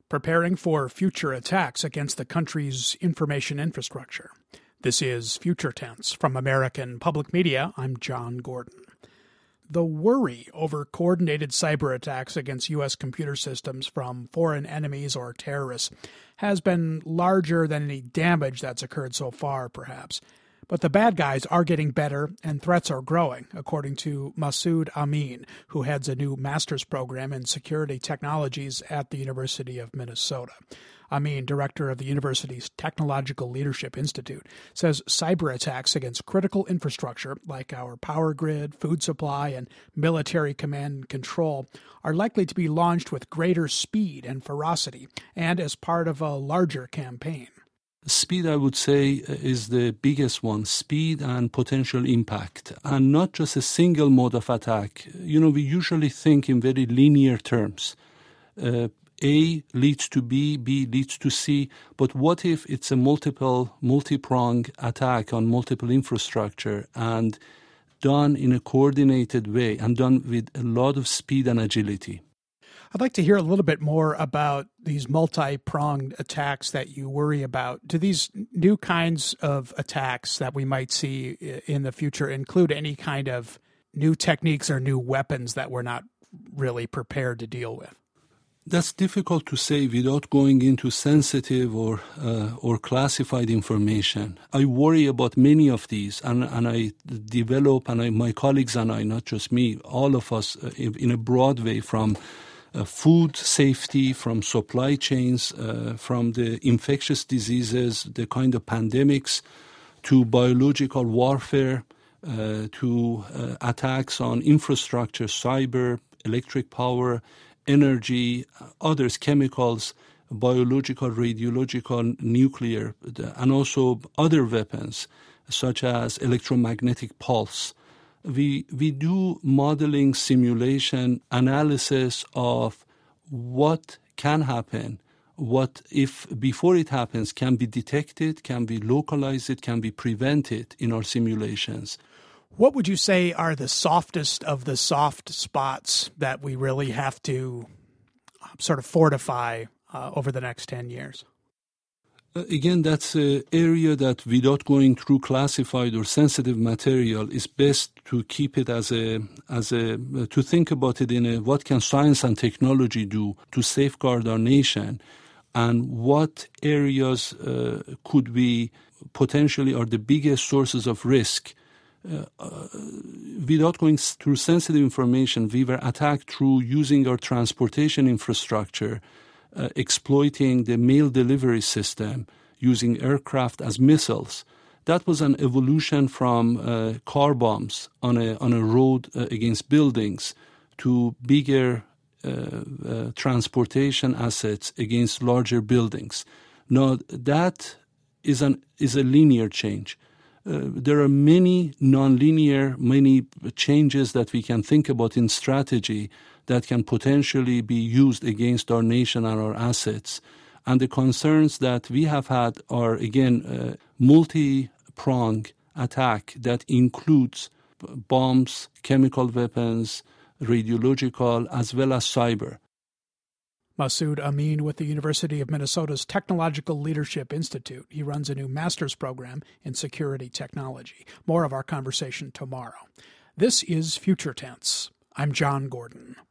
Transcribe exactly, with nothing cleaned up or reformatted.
preparing for future attacks against the country's information infrastructure. This is Future Tense. From American Public Media, I'm John Gordon. The worry over coordinated cyber attacks against U S computer systems from foreign enemies or terrorists has been larger than any damage that's occurred so far, perhaps. But the bad guys are getting better and threats are growing, according to Masoud Amin, who heads a new master's program in security technologies at the University of Minnesota. Amin, director of the university's Technological Leadership Institute, says cyber attacks against critical infrastructure like our power grid, food supply, and military command and control are likely to be launched with greater speed and ferocity and as part of a larger campaign. Speed, I would say, is the biggest one, speed and potential impact, and not just a single mode of attack. You know, we usually think in very linear terms. Uh, A leads to B, B leads to C, but what if it's a multiple, multi-pronged attack on multiple infrastructure and done in a coordinated way and done with a lot of speed and agility? I'd like to hear a little bit more about these multi-pronged attacks that you worry about. Do these new kinds of attacks that we might see in the future include any kind of new techniques or new weapons that we're not really prepared to deal with? That's difficult to say without going into sensitive or uh, or classified information. I worry about many of these, and, and I develop, and I, my colleagues and I, not just me, all of us uh, in a broad way, from Uh, food safety, from supply chains, uh, from the infectious diseases, the kind of pandemics, to biological warfare, uh, to uh, attacks on infrastructure, cyber, electric power, energy, others, chemicals, biological, radiological, nuclear, and also other weapons such as electromagnetic pulse. We we do modeling, simulation, analysis of what can happen, what if before it happens can be detected, can be localized, it can be prevented in our simulations. What would you say are the softest of the soft spots that we really have to sort of fortify uh, over the next ten years? Again, that's an area that, without going through classified or sensitive material, is best to keep it as a, as a, to think about it in a, what can science and technology do to safeguard our nation, and what areas uh, could be potentially are the biggest sources of risk. Uh, uh, without going through sensitive information, we were attacked through using our transportation infrastructure, Uh, exploiting the mail delivery system, using aircraft as missiles. That was an evolution from uh, car bombs on a on a road uh, against buildings to bigger uh, uh, transportation assets against larger buildings. Now that is an is a linear change. Uh, there are many nonlinear, many changes that we can think about in strategy that can potentially be used against our nation and our assets. And the concerns that we have had are, again, a multi-pronged attack that includes bombs, chemical weapons, radiological, as well as cyber. Masoud Amin with the University of Minnesota's Technological Leadership Institute. He runs a new master's program in security technology. More of our conversation tomorrow. This is Future Tense. I'm John Gordon.